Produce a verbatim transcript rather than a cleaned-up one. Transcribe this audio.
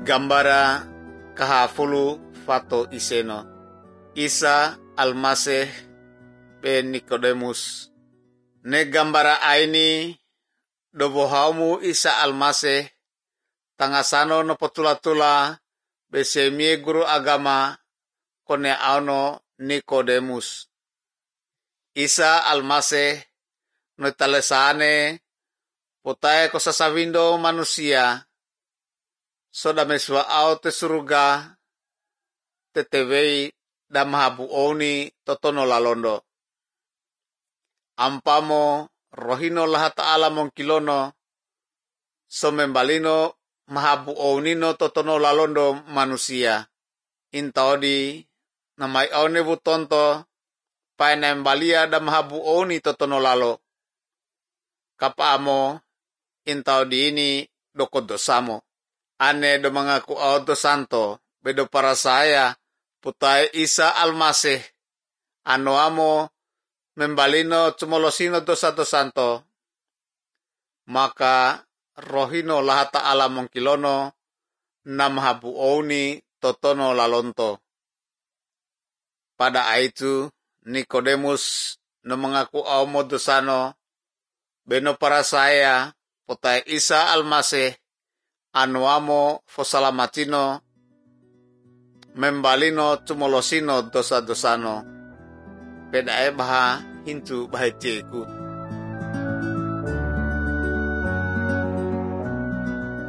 Gambara kahafulu fato iseno. Isa Almasih pe Nikodemus. Ne gambara aini dobohamu Isa Almasih tangasano no potula-tula besemie guru agama kone auno Nikodemus. Isa Almasih no talesane potae ko sasawindo manusia soda meswa au te suruga tetewei da mahabu oni totono lalondo. Ampamo rohino laha ta'ala mongkilono so membalino mahabu onino totono lalondo manusia. Intaodi namai one butonto pai nembalia da mahabu oni totono lalo. Kapaamo intaodi ini doko dosamo. Ane do mengaku auto santo bedo para saya putai Isa Almasih ano amo membalino cumolosino dosa-dosanto maka rohino laha ta'ala mongkilono namhabu ouni totono lalonto. Pada aitu Nikodemus no mengaku aumo dosano beno para saya putai Isa Almasih anu amo fosalamatino membalino cumolosino dosa-dosano. Pedae baha hintu bahai cieku.